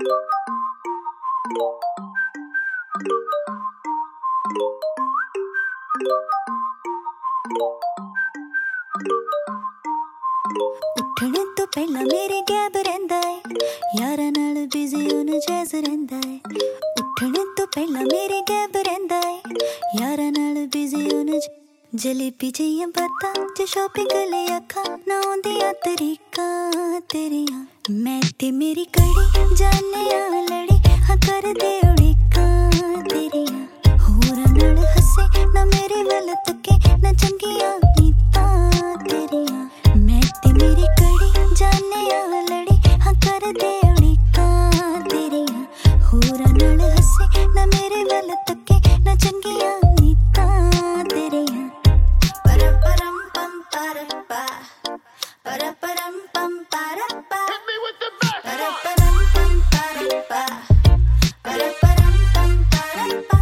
उठने तो पहला मेरे गैब रहिंदा है, यारां नाल बिजी होना जैज़ रहिंदा है। उठने तो पहला मेरे गैब रहिंदा है, यारां नाल बिजी होना जलेबी जिहियां बातां च शॉपिंग ले आखां ना आउंदियां तरीकां तेरियां। मैं ते मेरी कड़ी जाने आ लड़ी हाँ कर दे उड़ीकां तेरियां। होरां नाल हसे ना मेरे वल तके ना चंगियां नीतां तेरियां। मैं ते मेरी कड़ी जाने आ लड़ी हाँ कर दे उड़ीकां तेरियां। होरां नाल हसे ना मेरे वल तके ना चंगियां नीतां तेरियां। परपरम पम परपा परपरम पम परपा परपरम पम परपा परपरम पम परपा।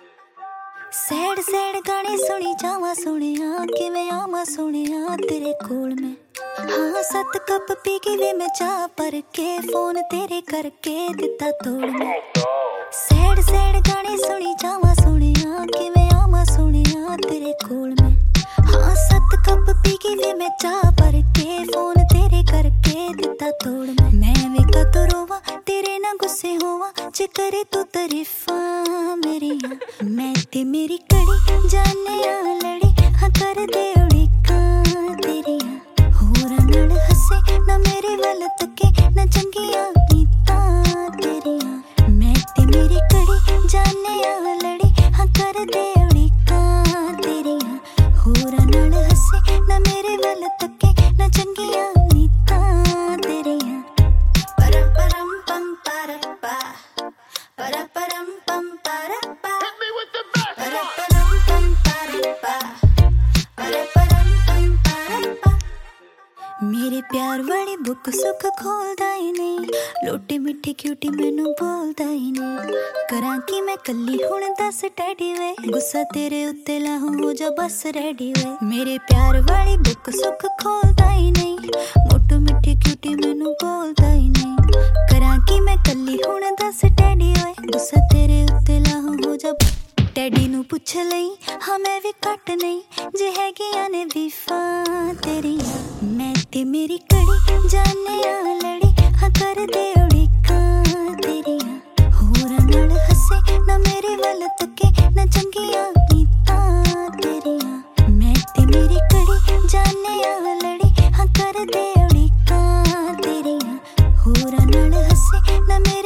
सैड सैड गाने सुनी जावां सोहणिया किवें आवां सोहणिया तेरे कोल मैं। हाँ 7 कप पी के वे मैं चाह पर के फोन तेरे करके दिता तोड़ मैं। सैड सैड गाने सुनी जावां सोहणिया किवें आवां सोहणिया तेरे कोल मैं। हाँ 7 कप पी के वे मैं चाह पर के फोन तेरे करके दिता तोड़ मैं वे कदों रोवां तेरे ना गुस्से होवां जे करे तू तारीफां मेरियां। मैं ते मेरी कड़ी जाने आ लड़ी हाँ कर दे उड़ीकां तेरियां। होरां नाल हसे ना मेरे वल तके ना चंगियां नीतां तेरियां। मैं ते मेरी कड़ी जाने आ लड़ी हाँ कर दे उड़ीकां तेरियां। होरां नाल हसे ना मेरे वल तके ना चंगियां नीतां तेरियां। परपरम पम परपा परपरम पम परपा परपरम पम परपा परपरम पम परपा। मेरे प्यार वाली बुक सुख खोलदा ही नहीं, लोटी मिठी क्यूटी मैनू बोलदा ही नहीं। करां कि मैं कल्ली हुण दस डैडी वे, गुस्सा तेरे उत्ते लाहूं हो जा बस रेडी वे। मेरे प्यार वाली बुक सुख खोलदा ही नहीं, मोटू मिठी क्यूटी मैनू बोलदा ही नहीं। करां कि मैं कल्ली हुण दस डैडी वे, गुस्सा तेरे उत्ते लाहूं हो जा। डैडी नू पुछ लई हाँ मैं भी घट नहीं जे हैगियां ने बीफां तेरियां। मैं ते मेरी कड़ी जाने आ लड़ी हाँ कर दे उड़ीकां तेरियां। होरां नाल हसे ना मेरे वल तके ना चंगियां नीतां तेरियां। मैं ते मेरी कड़ी जाने आ लड़ी हाँ कर दे उड़ीकां तेरियां। होरां नाल हसे ना